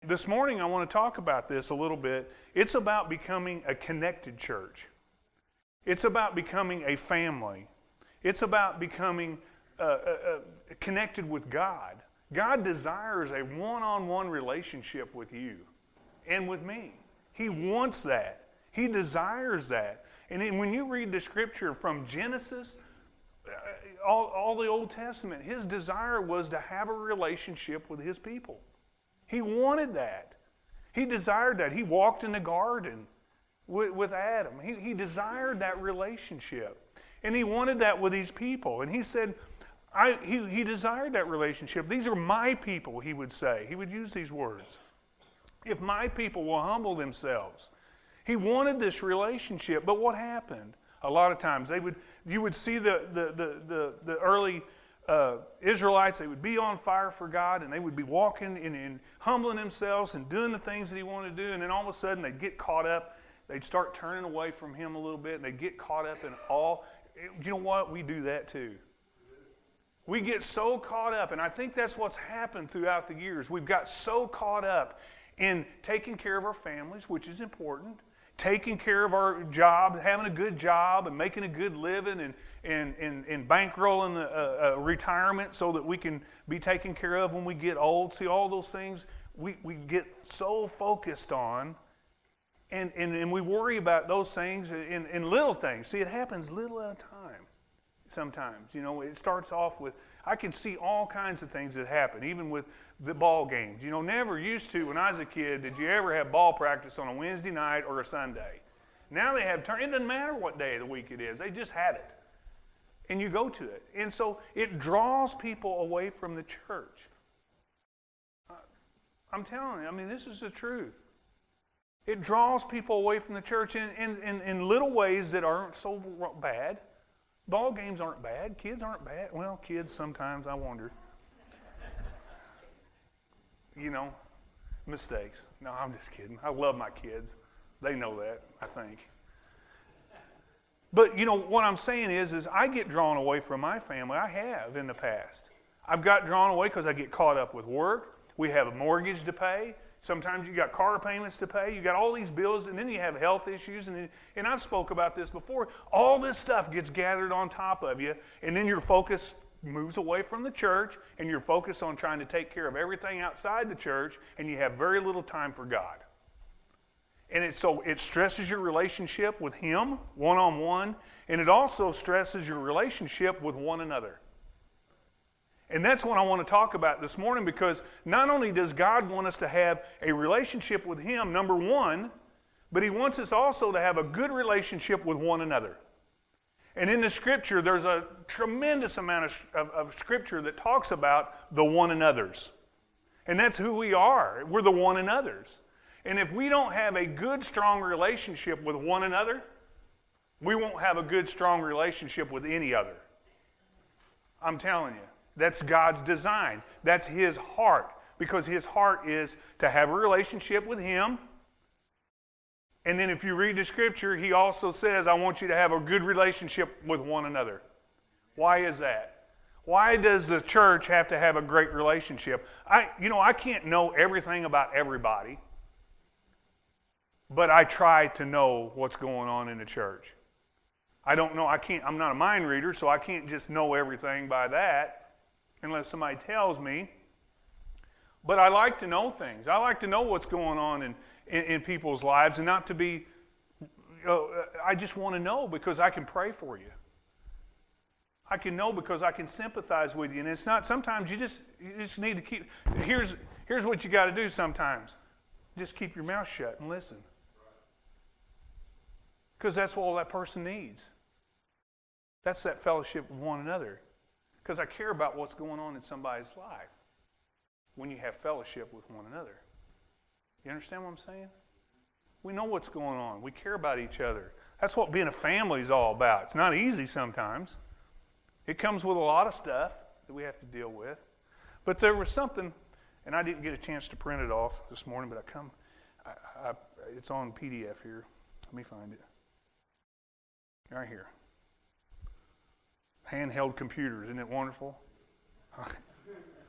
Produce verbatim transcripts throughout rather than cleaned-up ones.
this morning I want to talk about this a little bit. It's about becoming a connected church. It's about becoming a family. It's about becoming uh, uh, uh, connected with God. God desires a one-on-one relationship with you and with me. He wants that. He desires that. And then when you read the scripture from Genesis, all, all the Old Testament, his desire was to have a relationship with his people. He wanted that. He desired that. He walked in the garden with, with Adam. He, he desired that relationship. And he wanted that with his people. And he said, I, he, he desired that relationship. These are my people, he would say. He would use these words. If my people will humble themselves. He wanted this relationship, but what happened? A lot of times they would, you would see the, the, the, the, the early uh, Israelites, they would be on fire for God, and they would be walking and, and humbling themselves and doing the things that he wanted to do, and then all of a sudden they'd get caught up. They'd start turning away from him a little bit, and they'd get caught up in all. You know what? We do that too. We get so caught up, and I think that's what's happened throughout the years. We've got so caught up in taking care of our families, which is important, taking care of our job, having a good job, and making a good living, and and and, and bankrolling a, a retirement so that we can be taken care of when we get old. See, all those things we, we get so focused on, and, and, and we worry about those things in, in little things. See, it happens little at a time sometimes. You know, it starts off with, I can see all kinds of things that happen, even with the ball games. You know, never used to, when I was a kid, did you ever have ball practice on a Wednesday night or a Sunday. Now they have, turn. It doesn't matter what day of the week it is. They just had it. And you go to it. And so it draws people away from the church. I'm telling you, I mean, this is the truth. It draws people away from the church in, in, in, in little ways that aren't so bad. Ball games aren't bad. Kids aren't bad. Well, kids sometimes, I wonder. You know, mistakes. No, I'm just kidding. I love my kids. They know that, I think. But, you know, what I'm saying is, is I get drawn away from my family. I have in the past. I've got drawn away because I get caught up with work. We have a mortgage to pay. Sometimes you got car payments to pay. You got all these bills, and then you have health issues. And, and I've spoke about this before. All this stuff gets gathered on top of you, and then your focus moves away from the church, and you're focused on trying to take care of everything outside the church, and you have very little time for God. And it, so it stresses your relationship with Him, one-on-one, and it also stresses your relationship with one another. And that's what I want to talk about this morning, because not only does God want us to have a relationship with Him, number one, but He wants us also to have a good relationship with one another. And in the Scripture, there's a tremendous amount of, of, of Scripture that talks about the one another's. And that's who we are. We're the one another's. And if we don't have a good, strong relationship with one another, we won't have a good, strong relationship with any other. I'm telling you. That's God's design. That's His heart. Because His heart is to have a relationship with Him. And then if you read the Scripture, He also says, I want you to have a good relationship with one another. Why is that? Why does the church have to have a great relationship? I, you know, I can't know everything about everybody. But I try to know what's going on in the church. I don't know, I can't, I'm not a mind reader, so I can't just know everything by that unless somebody tells me. But I like to know things. I like to know what's going on in, in, in people's lives, and not to be, you know, I just want to know because I can pray for you. I can know because I can sympathize with you. And it's not, sometimes you just, you just need to keep, here's, here's what you got to do sometimes. Just keep your mouth shut and listen. Because that's what all that person needs. That's that fellowship with one another. Because I care about what's going on in somebody's life when you have fellowship with one another. You understand what I'm saying? We know what's going on. We care about each other. That's what being a family is all about. It's not easy sometimes. It comes with a lot of stuff that we have to deal with. But there was something, and I didn't get a chance to print it off this morning, but I come, I, I, it's on P D F here. Let me find it. Right here. Handheld computers, isn't it wonderful? I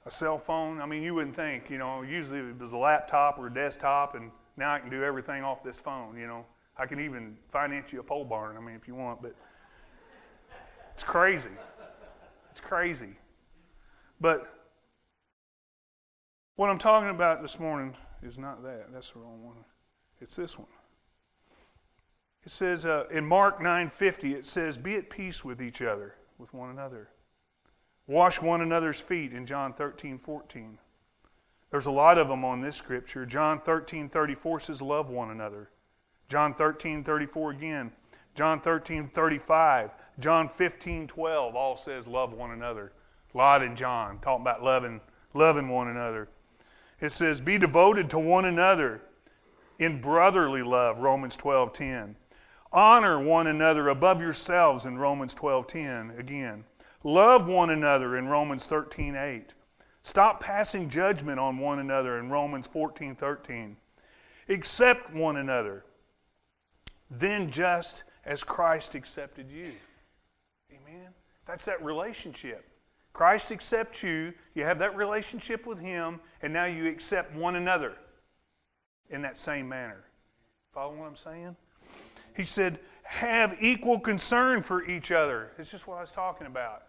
a cell phone. I mean, you wouldn't think, you know, usually it was a laptop or a desktop, and now I can do everything off this phone, you know. I can even finance you a pole barn, I mean, if you want, but it's crazy. It's crazy. But what I'm talking about this morning is not that. That's the wrong one. It's this one. It says uh, in Mark nine fifty, it says, be at peace with each other, with one another. Wash one another's feet in John thirteen fourteen. There's a lot of them on this scripture. John thirteen thirty-four says, love one another. John thirteen thirty-four again. John thirteen thirty-five. John fifteen twelve all says, love one another. A lot in John, talking about loving, loving one another. It says, be devoted to one another in brotherly love, Romans twelve ten. Honor one another above yourselves in Romans twelve ten again. Love one another in Romans thirteen eight. Stop passing judgment on one another in Romans fourteen thirteen. Accept one another, then just as Christ accepted you. Amen? That's that relationship. Christ accepts you, you have that relationship with Him, and now you accept one another in that same manner. Follow what I'm saying? He said, have equal concern for each other. It's just what I was talking about.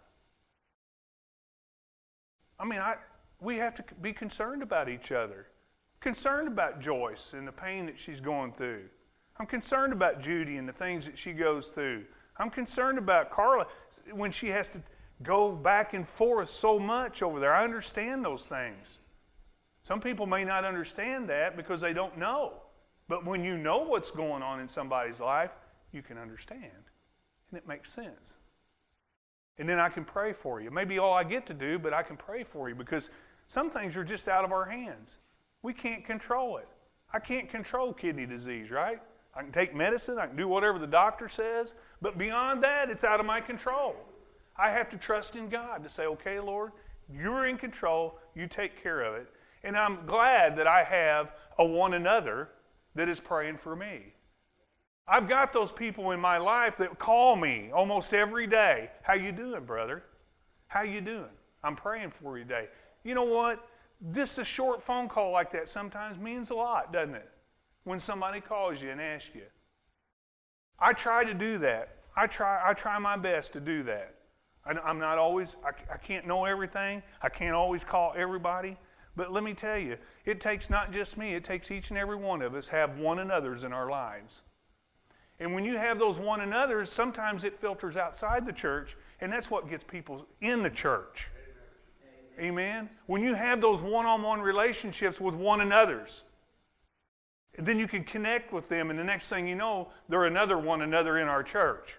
I mean, I, we have to be concerned about each other. Concerned about Joyce and the pain that she's going through. I'm concerned about Judy and the things that she goes through. I'm concerned about Carla when she has to go back and forth so much over there. I understand those things. Some people may not understand that because they don't know. But when you know what's going on in somebody's life, you can understand. And it makes sense. And then I can pray for you. Maybe all I get to do, but I can pray for you because some things are just out of our hands. We can't control it. I can't control kidney disease, right? I can take medicine, I can do whatever the doctor says, but beyond that, it's out of my control. I have to trust in God to say, okay, Lord, you're in control, you take care of it. And I'm glad that I have a one another that is praying for me. I've got those people in my life that call me almost every day. How you doing, brother? How you doing? I'm praying for you today. You know what? Just a short phone call like that sometimes means a lot, doesn't it? When somebody calls you and asks you. I try to do that. I try, I try my best to do that. I, I'm not always, I, I can't know everything. I can't always call everybody. But let me tell you, it takes not just me, it takes each and every one of us have one another's in our lives. And when you have those one another's, sometimes it filters outside the church, and that's what gets people in the church. Amen? Amen? When you have those one-on-one relationships with one another's, then you can connect with them, and the next thing you know, they're another one another in our church.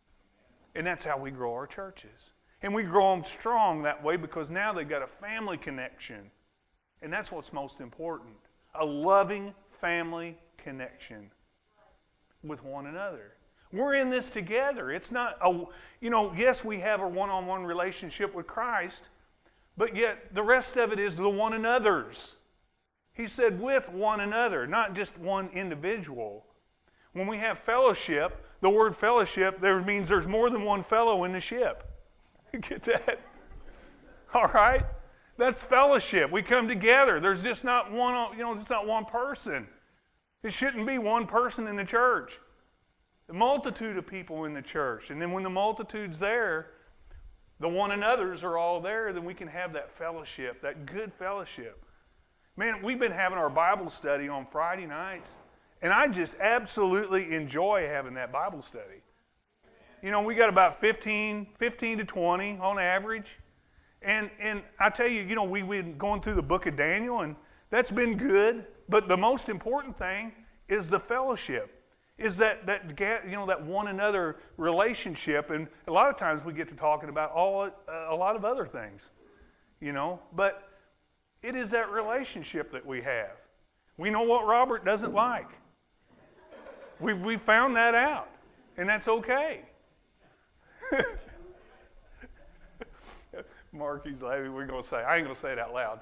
And that's how we grow our churches. And we grow them strong that way because now they've got a family connection. And that's what's most important. A loving family connection with one another. We're in this together. It's not, a, you know, yes, we have a one-on-one relationship with Christ, but yet the rest of it is the one another's. He said with one another, not just one individual. When we have fellowship, the word fellowship there means there's more than one fellow in the ship. You get that? All right? That's fellowship. We come together. There's just not one, you know, it's not one person. It shouldn't be one person in the church. The multitude of people in the church. And then when the multitude's there, the one another's are all there, then we can have that fellowship, that good fellowship. Man, we've been having our Bible study on Friday nights, and I just absolutely enjoy having that Bible study. You know, we got about fifteen, fifteen to twenty on average. And and I tell you, you know, we, we've been going through the book of Daniel, and that's been good. But the most important thing is the fellowship, is that, that you know, that one another relationship. And a lot of times we get to talking about all uh, a lot of other things, you know. But it is that relationship that we have. We know what Robert doesn't like. We've, we've found that out, and that's okay. Mark, he's laughing. We're going to say, I ain't going to say it out loud.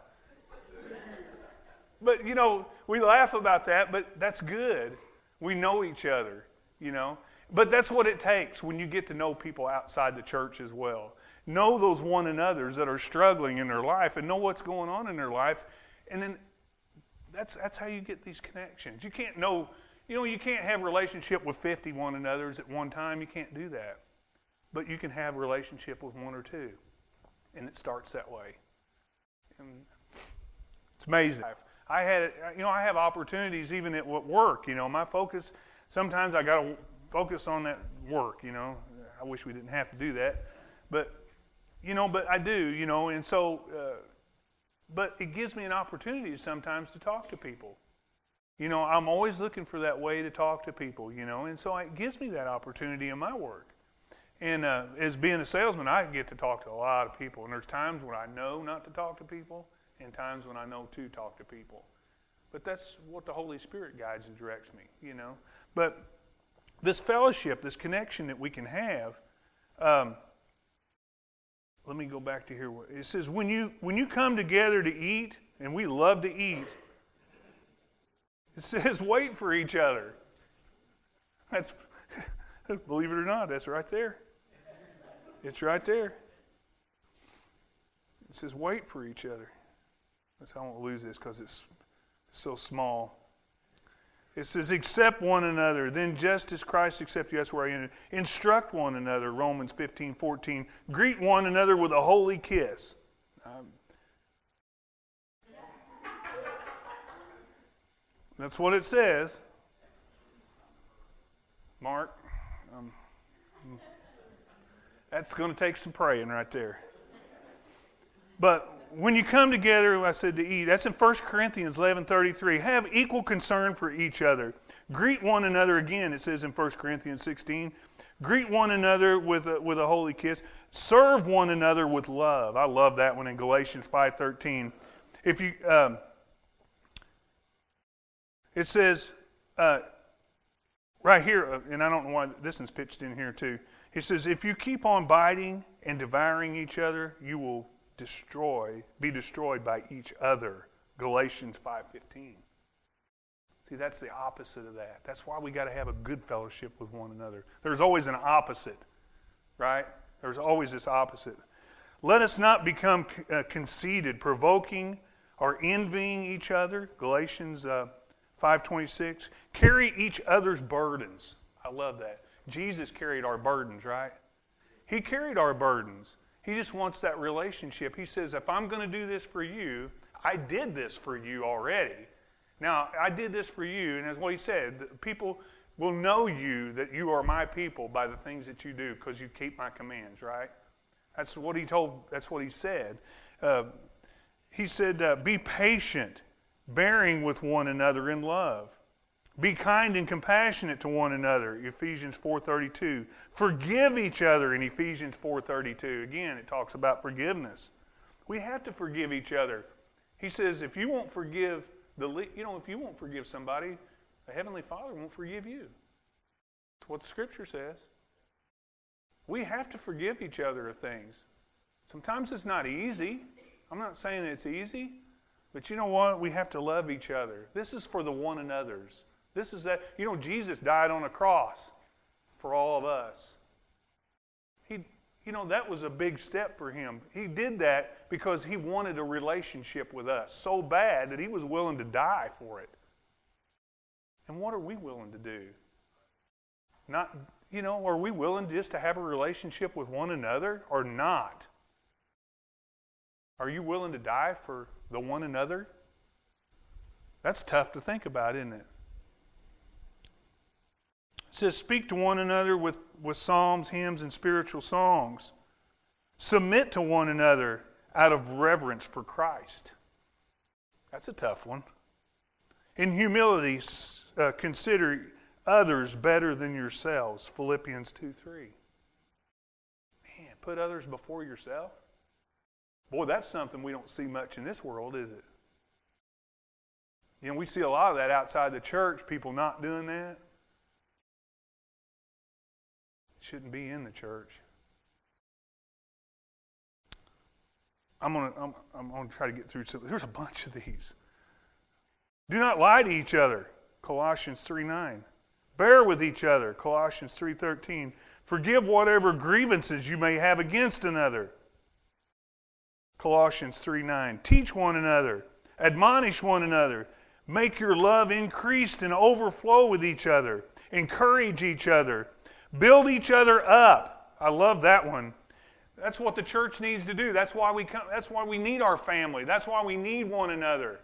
But, you know, we laugh about that, but that's good. We know each other, you know. But that's what it takes when you get to know people outside the church as well. know those one another's that are struggling in their life and know what's going on in their life. And then that's that's how you get these connections. You can't know, you know, you can't have a relationship with fifty one another's at one time. You can't do that. But you can have a relationship with one or two. And it starts that way. And it's amazing. I had, you know, I have opportunities even at work. You know, my focus, sometimes I got to focus on that work, you know. I wish we didn't have to do that. But, you know, but I do, you know, and so, uh, but it gives me an opportunity sometimes to talk to people. You know, I'm always looking for that way to talk to people, you know, and so it gives me that opportunity in my work. And uh, as being a salesman, I get to talk to a lot of people, and there's times when I know not to talk to people, and times when I know to talk to people. But that's what the Holy Spirit guides and directs me, you know. But this fellowship, this connection that we can have, um, let me go back to here. It says, when you when you come together to eat, and we love to eat, it says wait for each other. That's, believe it or not, that's right there. It's right there. It says wait for each other. I won't lose this because it's so small. It says, accept one another, then just as Christ accepted you, that's where I ended. Instruct one another, Romans fifteen fourteen. Greet one another with a holy kiss. Um, that's what it says. Mark, um, that's going to take some praying right there. But when you come together, I said to eat, that's in First Corinthians eleven thirty-three. Have equal concern for each other. Greet one another again, it says in First Corinthians sixteen. Greet one another with a, with a holy kiss. Serve one another with love. I love that one in Galatians five thirteen. If you, um, it says, uh, right here, and I don't know why this one's pitched in here too. It says, if you keep on biting and devouring each other, you will destroy, be destroyed by each other. Galatians five fifteen. See, that's the opposite of that. That's why we got to have a good fellowship with one another. There's always an opposite, right? There's always this opposite. Let us not become uh, conceited, provoking, or envying each other. Galatians uh, five twenty-six. Carry each other's burdens. I love that. Jesus carried our burdens, right? He carried our burdens. He just wants that relationship. He says, if I'm going to do this for you, I did this for you already. Now, I did this for you, and that's what he said. People will know you that you are my people by the things that you do because you keep my commands, right? That's what he told, that's what he said. Uh, he said, uh, be patient, bearing with one another in love. Be kind and compassionate to one another, Ephesians four thirty-two. Forgive each other in Ephesians four thirty-two. Again, it talks about forgiveness. We have to forgive each other. He says, if you won't forgive the, you know, if you won't forgive somebody, the Heavenly Father won't forgive you. That's what the Scripture says. We have to forgive each other of things. Sometimes it's not easy. I'm not saying it's easy, but you know what? We have to love each other. This is for the one another's. This is that, you know, Jesus died on a cross for all of us. He, you know, that was a big step for him. He did that because he wanted a relationship with us so bad that he was willing to die for it. And what are we willing to do? Not, you know, are we willing just to have a relationship with one another or not? Are you willing to die for the one another? That's tough to think about, isn't it? It says, speak to one another with, with psalms, hymns, and spiritual songs. Submit to one another out of reverence for Christ. That's a tough one. In humility, uh, consider others better than yourselves. Philippians two three. Man, put others before yourself. Boy, that's something we don't see much in this world, is it? You know, we see a lot of that outside the church, people not doing that. Shouldn't be in the church. I'm gonna I'm, I'm gonna try to get through some. There's a bunch of these. Do not lie to each other, Colossians three nine. Bear with each other, Colossians three thirteen. Forgive whatever grievances you may have against another. Colossians three nine. Teach one another. Admonish one another. Make your love increase and overflow with each other. Encourage each other. Build each other up. I love that one. That's what the church needs to do. That's why we come, that's why we need our family. That's why we need one another.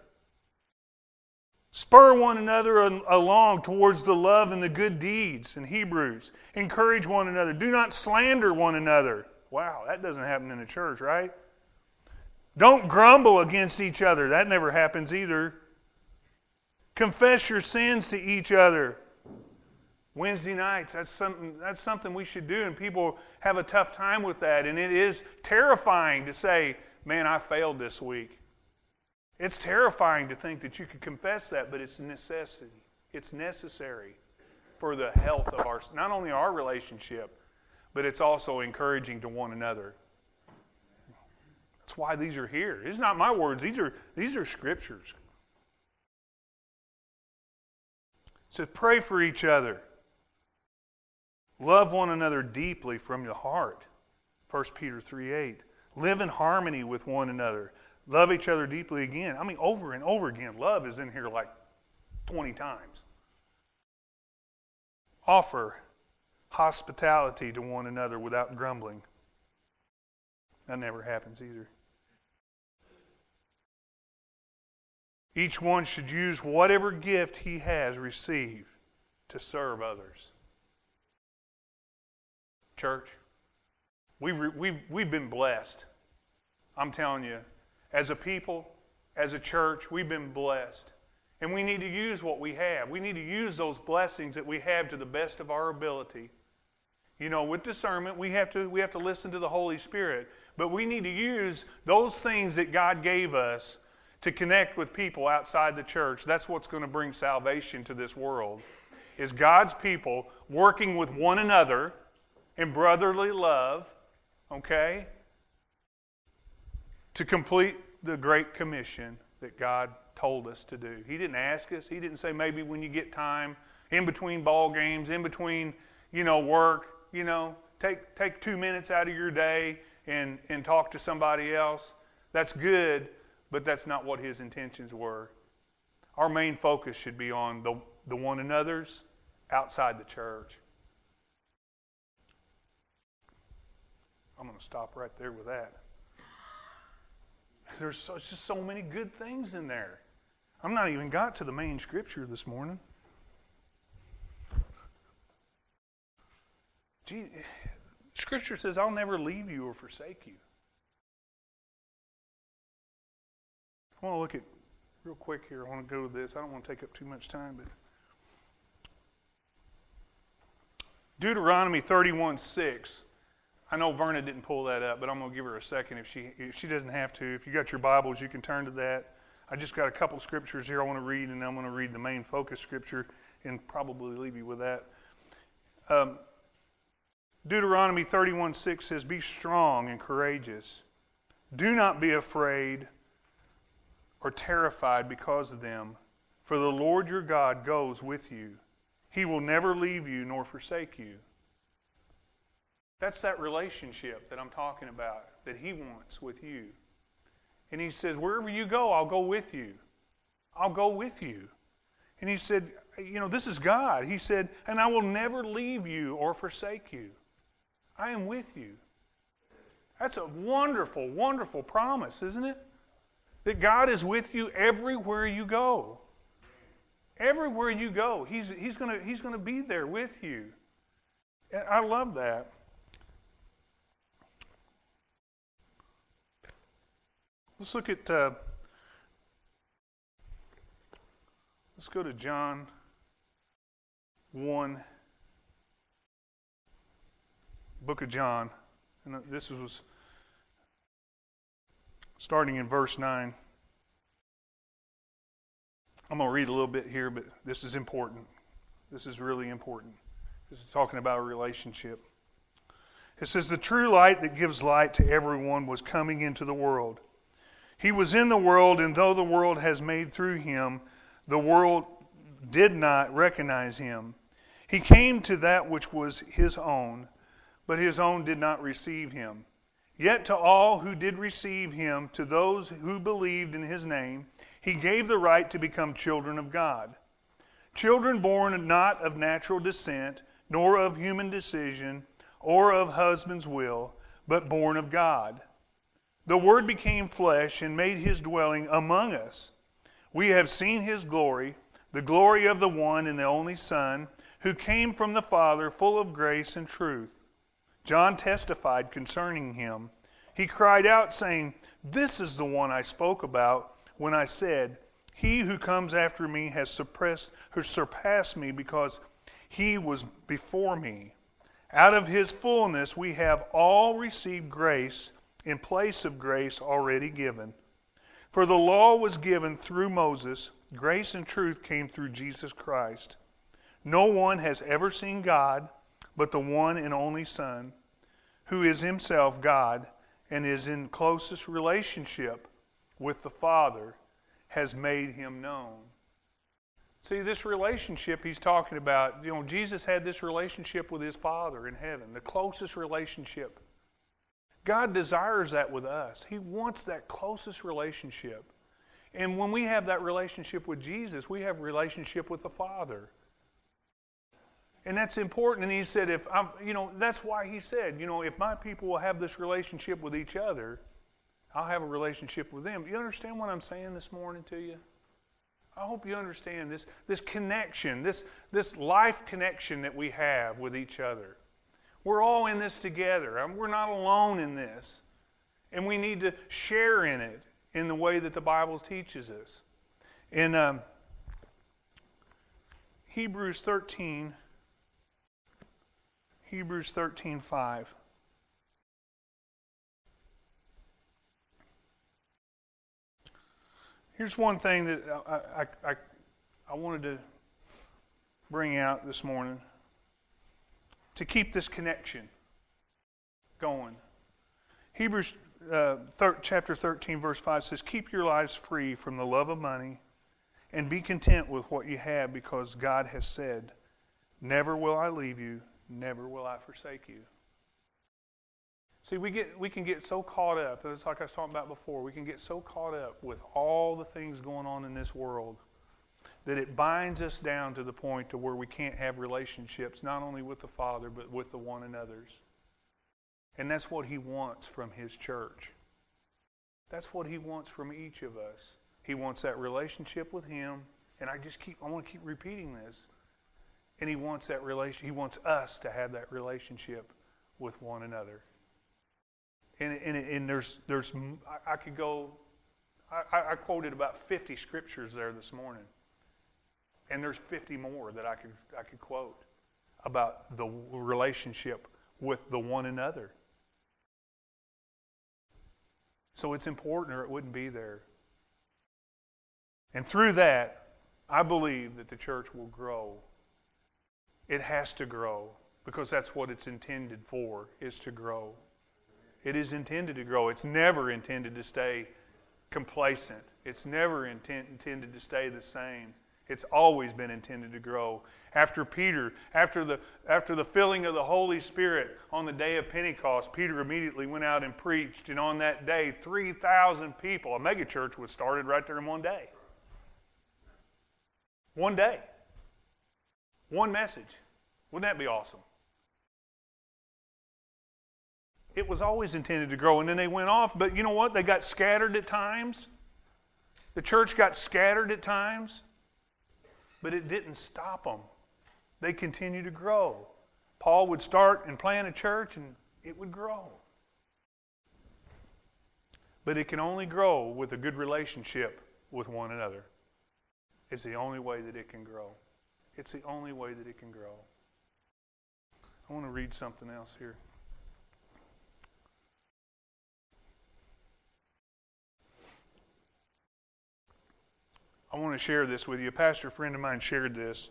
Spur one another along towards the love and the good deeds in Hebrews. Encourage one another. Do not slander one another. Wow, that doesn't happen in the church, right? Don't grumble against each other. That never happens either. Confess your sins to each other. Wednesday nights, that's something, that's something we should do, and people have a tough time with that. And it is terrifying to say, man, I failed this week. It's terrifying to think that you could confess that, but it's a necessity. It's necessary for the health of our, not only our relationship, but it's also encouraging to one another. That's why these are here. These are not my words. These are, these are scriptures. It says, pray for each other. Love one another deeply from your heart. First Peter three eight. Live in harmony with one another. Love each other deeply again. I mean, over and over again. Love is in here like twenty times. Offer hospitality to one another without grumbling. That never happens either. Each one should use whatever gift he has received to serve others. Church, we we've, we've been blessed. I'm telling you, as a people, as a church, we've been blessed. And we need to use what we have. We need to use those blessings that we have to the best of our ability. You know, with discernment, we have to, we have to listen to the Holy Spirit. But we need to use those things that God gave us to connect with people outside the church. That's what's going to bring salvation to this world, is God's people working with one another in brotherly love, okay, to complete the Great Commission that God told us to do. He didn't ask us. He didn't say maybe when you get time, in between ball games, in between, you know, work, you know, take take two minutes out of your day and, and talk to somebody else. That's good, but that's not what His intentions were. Our main focus should be on the, the one another's outside the church. I'm going to stop right there with that. There's so, just so many good things in there. I'm not even got to the main scripture this morning. Gee, Scripture says, I'll never leave you or forsake you. I want to look at, real quick here, I want to go to this. I don't want to take up too much time, but Deuteronomy thirty-one six. I know Verna didn't pull that up, but I'm going to give her a second if she if she doesn't have to. If you got your Bibles, you can turn to that. I just got a couple scriptures here I want to read, and then I'm going to read the main focus scripture and probably leave you with that. Um, Deuteronomy thirty-one six says, be strong and courageous. Do not be afraid or terrified because of them, for the Lord your God goes with you. He will never leave you nor forsake you. That's that relationship that I'm talking about, that He wants with you. And He says, wherever you go, I'll go with you. I'll go with you. And He said, you know, this is God. He said, and I will never leave you or forsake you. I am with you. That's a wonderful, wonderful promise, isn't it? That God is with you everywhere you go. Everywhere you go, He's, he's going to, He's going to be there with you. And I love that. Let's look at, uh, let's go to John one, book of John. And this was starting in verse nine. I'm going to read a little bit here, but this is important. This is really important. This is talking about a relationship. It says, the true light that gives light to everyone was coming into the world. He was in the world, and though the world has made through Him, the world did not recognize Him. He came to that which was His own, but his own did not receive him. Yet to all who did receive him, to those who believed in his name, he gave the right to become children of God. Children born not of natural descent, nor of human decision, or of husband's will, but born of God. The Word became flesh and made his dwelling among us. We have seen his glory, the glory of the one and the only Son, who came from the Father, full of grace and truth. John testified concerning him. He cried out, saying, "This is the one I spoke about when I said, 'He who comes after me has suppressed, has surpassed me because he was before me.' Out of his fullness we have all received grace in place of grace already given. For the law was given through Moses, grace and truth came through Jesus Christ. No one has ever seen God but the one and only Son, who is himself God and is in closest relationship with the Father, has made him known." See, this relationship he's talking about, you know, Jesus had this relationship with his Father in heaven, the closest relationship. God desires that with us. He wants that closest relationship. And when we have that relationship with Jesus, we have a relationship with the Father. And that's important. And he said, if I'm, you know, that's why he said, you know, if my people will have this relationship with each other, I'll have a relationship with them. You understand what I'm saying this morning to you? I hope you understand this, this connection, this, this life connection that we have with each other. We're all in this together. I mean, we're not alone in this. And we need to share in it in the way that the Bible teaches us. In um, Hebrews thirteen, Hebrews thirteen five. Here's one thing that I, I, I, I wanted to bring out this morning to keep this connection going. Hebrews uh, thir- chapter thirteen, verse five says, "Keep your lives free from the love of money and be content with what you have, because God has said, 'Never will I leave you, never will I forsake you.'" See, we get we can get so caught up, it's like I was talking about before, we can get so caught up with all the things going on in this world that it binds us down to the point to where we can't have relationships not only with the Father but with the one another's. And that's what he wants from his church. That's what he wants from each of us. He wants that relationship with him, and I just keep I want to keep repeating this. And he wants that relation he wants us to have that relationship with one another. And, and, and there's, there's, I, I could go, I, I quoted about fifty scriptures there this morning. And there's fifty more that I could, I could quote about the relationship with the one another. So it's important or it wouldn't be there. And through that, I believe that the church will grow. It has to grow because that's what it's intended for, is to grow. It is intended to grow. It's never intended to stay complacent. It's never intent, intended to stay the same. It's always been intended to grow. After Peter, after the, after the filling of the Holy Spirit on the day of Pentecost, Peter immediately went out and preached. And on that day, three thousand people, a megachurch was started right there in one day. One day. One message. Wouldn't that be awesome? It was always intended to grow, and then they went off. But you know what? They got scattered at times. The church got scattered at times, but it didn't stop them. They continued to grow. Paul would start and plant a church, and it would grow. But it can only grow with a good relationship with one another. It's the only way that it can grow. It's the only way that it can grow. I want to read something else here. I want to share this with you. A pastor friend of mine shared this.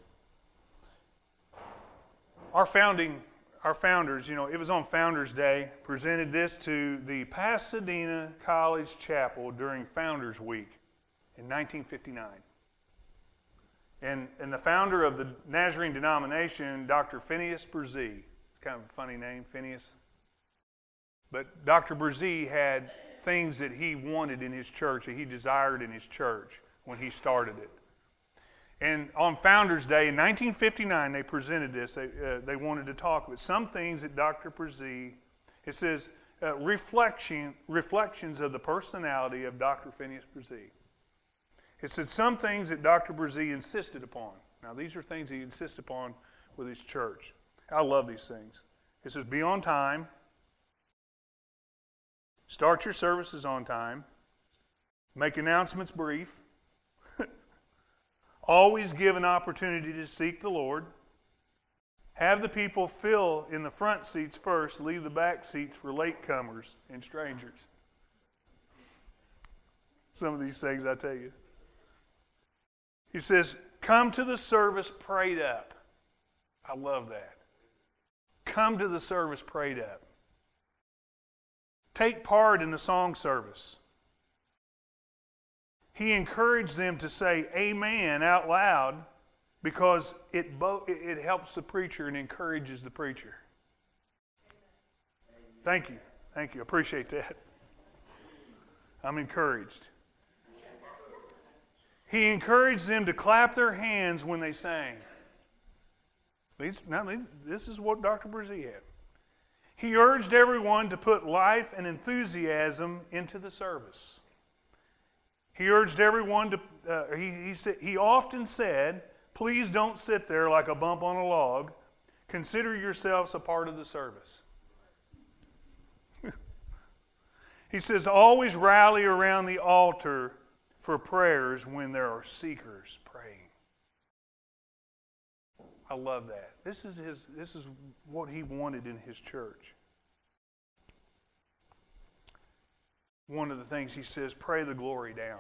Our founding, our founders, you know, it was on Founders Day, presented this to the Pasadena College Chapel during Founders Week in nineteen fifty-nine. And, and the founder of the Nazarene denomination, Doctor Phineas Bresee, kind of a funny name, Phineas. But Doctor Brzee had things that he wanted in his church, that he desired in his church when he started it. And on Founders Day in nineteen fifty-nine, they presented this. They, uh, they wanted to talk about some things that Doctor Brzee, it says, uh, reflection, reflections of the personality of Doctor Phineas Brzee. It said some things that Doctor Brzee insisted upon. Now, these are things he insisted upon with his church. I love these things. It says, be on time. Start your services on time. Make announcements brief. Always give an opportunity to seek the Lord. Have the people fill in the front seats first. Leave the back seats for latecomers and strangers. Some of these things I tell you. He says, come to the service prayed up. I love that. Come to the service prayed up. Take part in the song service. He encouraged them to say amen out loud because it, bo- it helps the preacher and encourages the preacher. Thank you. Thank you. I appreciate that. I'm encouraged. He encouraged them to clap their hands when they sang. These, now, these, this is what Doctor Brzee had. He urged everyone to put life and enthusiasm into the service. He urged everyone to, uh, he, he, said, he often said, please don't sit there like a bump on a log. Consider yourselves a part of the service. He says, always rally around the altar for prayers when there are seekers praying. I love that. This is his. This is what he wanted in his church. One of the things he says, pray the glory down.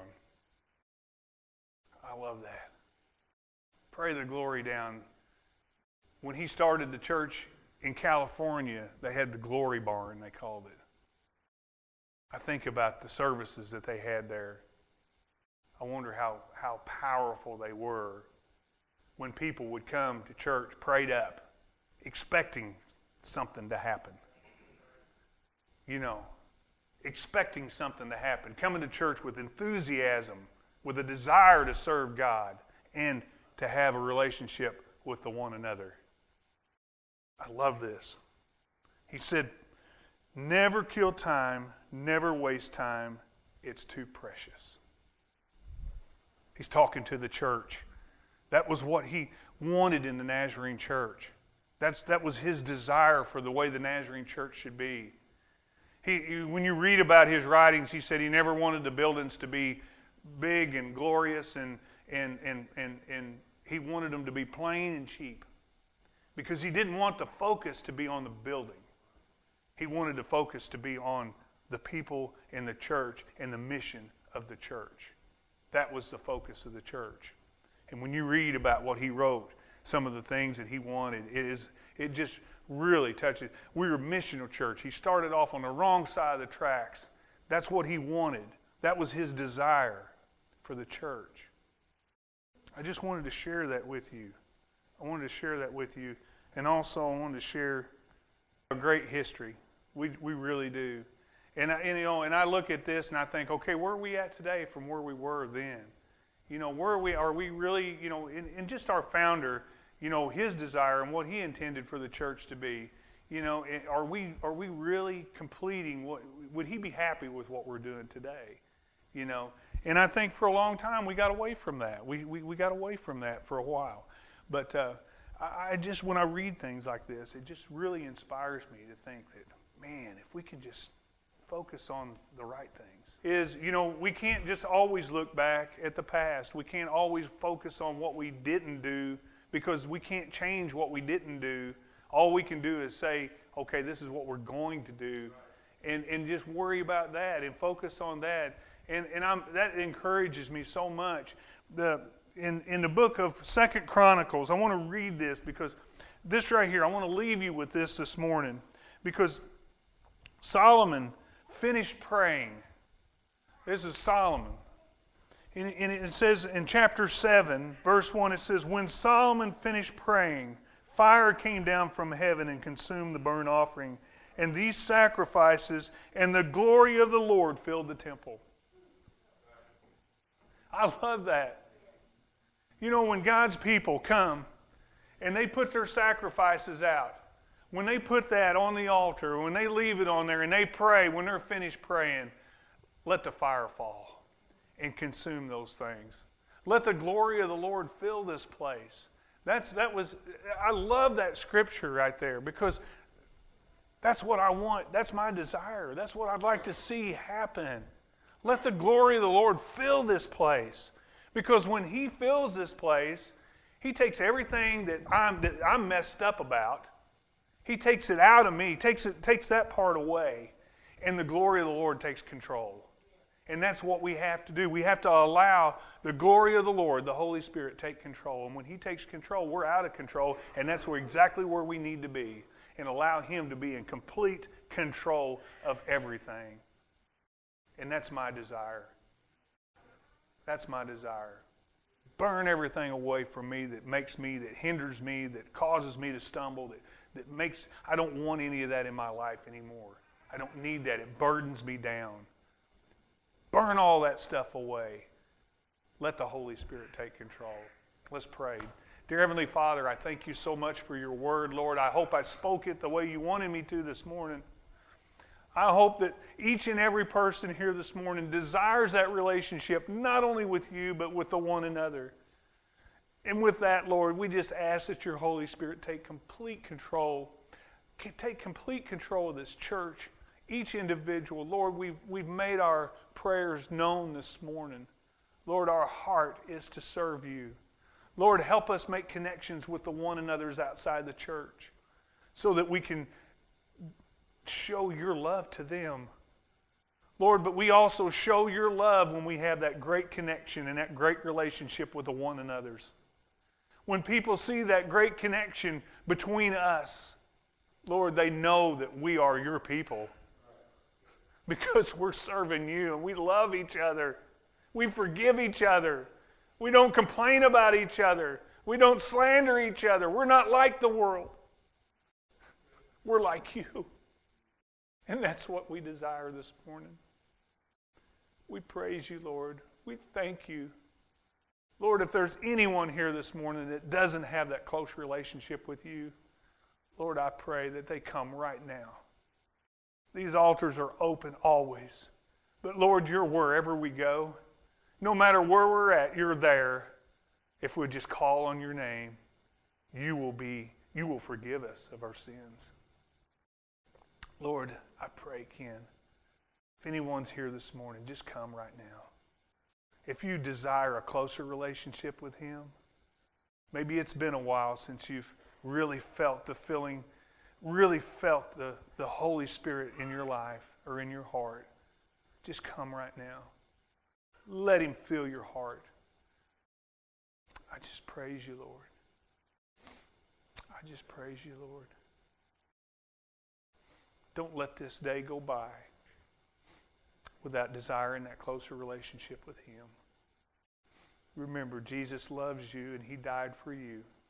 I love that. Pray the glory down. When he started the church in California, they had the Glory Barn, they called it. I think about the services that they had there. I wonder how, how powerful they were when people would come to church prayed up, expecting something to happen. You know, expecting something to happen. Coming to church with enthusiasm, with a desire to serve God, and to have a relationship with the one another. I love this. He said, never kill time, never waste time. It's too precious. He's talking to the church. That was what he wanted in the Nazarene church. That's, that was his desire for the way the Nazarene church should be. He, he, when you read about his writings, he said he never wanted the buildings to be big and glorious, and, and, and, and, and he wanted them to be plain and cheap. Because he didn't want the focus to be on the building. He wanted the focus to be on the people in the church and the mission of the church. That was the focus of the church. And when you read about what he wrote, some of the things that he wanted, it, is, it just really touches. We were a missional church. He started off on the wrong side of the tracks. That's what he wanted. That was his desire for the church. I just wanted to share that with you. I wanted to share that with you. And also I wanted to share a great history. We we really do. And, I, and, you know, and I look at this and I think, okay, where are we at today from where we were then? You know, where are we, are we really, you know, in, in just our founder, you know, his desire and what he intended for the church to be, you know, are we are we really completing what, would he be happy with what we're doing today? You know, and I think for a long time we got away from that. We we, we got away from that for a while. But uh, I, I just, when I read things like this, it just really inspires me to think that, man, if we can just focus on the right things. Is, you know, we can't just always look back at the past. We can't always focus on what we didn't do because we can't change what we didn't do. All we can do is say, okay, this is what we're going to do, and, and just worry about that and focus on that. And, and I'm, that encourages me so much. The, in, in the book of Second Chronicles, I want to read this because this right here, I want to leave you with this this morning because Solomon finished praying. This is Solomon. And it says in chapter seven, verse one, it says, when Solomon finished praying, Fire came down from heaven and consumed the burnt offering, and these sacrifices and the glory of the Lord filled the temple. I love that. You know, when God's people come and they put their sacrifices out, when they put that on the altar, when they leave it on there and they pray, when they're finished praying, let the fire fall and consume those things. Let the glory of the Lord fill this place. That's that was I love that scripture right there, because that's what I want. That's my desire. That's what I'd like to see happen. Let the glory of the Lord fill this place. Because when He fills this place, He takes everything that I'm that I'm messed up about. He takes it out of me, takes it takes that part away, and the glory of the Lord takes control. And that's what we have to do. We have to allow the glory of the Lord, the Holy Spirit, take control. And when He takes control, we're out of control, and that's where exactly where we need to be. And allow Him to be in complete control of everything. And that's my desire. That's my desire. Burn everything away from me that makes me, that hinders me, that causes me to stumble, that, that makes, I don't want any of that in my life anymore. I don't need that. It burdens me down. Burn all that stuff away. Let the Holy Spirit take control. Let's pray. Dear Heavenly Father, I thank You so much for Your word, Lord. I hope I spoke it the way You wanted me to this morning. I hope that each and every person here this morning desires that relationship, not only with You, but with the one another. And with that, Lord, we just ask that Your Holy Spirit take complete control. Take complete control of this church, each individual. Lord, we've, we've made our prayers known this morning. Lord, our heart is to serve You. Lord, help us make connections with the one another's outside the church so that we can show Your love to them. Lord, but we also show Your love when we have that great connection and that great relationship with the one another's. When people see that great connection between us, Lord, they know that we are Your people because we're serving You and we love each other. We forgive each other. We don't complain about each other. We don't slander each other. We're not like the world. We're like You. And that's what we desire this morning. We praise You, Lord. We thank You. Lord, if there's anyone here this morning that doesn't have that close relationship with You, Lord, I pray that they come right now. These altars are open always. But Lord, You're wherever we go. No matter where we're at, You're there. If we just call on Your name, You will be, You will forgive us of our sins. Lord, I pray, Ken, if anyone's here this morning, just come right now. If you desire a closer relationship with Him, maybe it's been a while since you've really felt the feeling, really felt the, the Holy Spirit in your life or in your heart, just come right now. Let Him fill your heart. I just praise You, Lord. I just praise You, Lord. Don't let this day go by without desiring that closer relationship with Him. Remember, Jesus loves you and He died for you.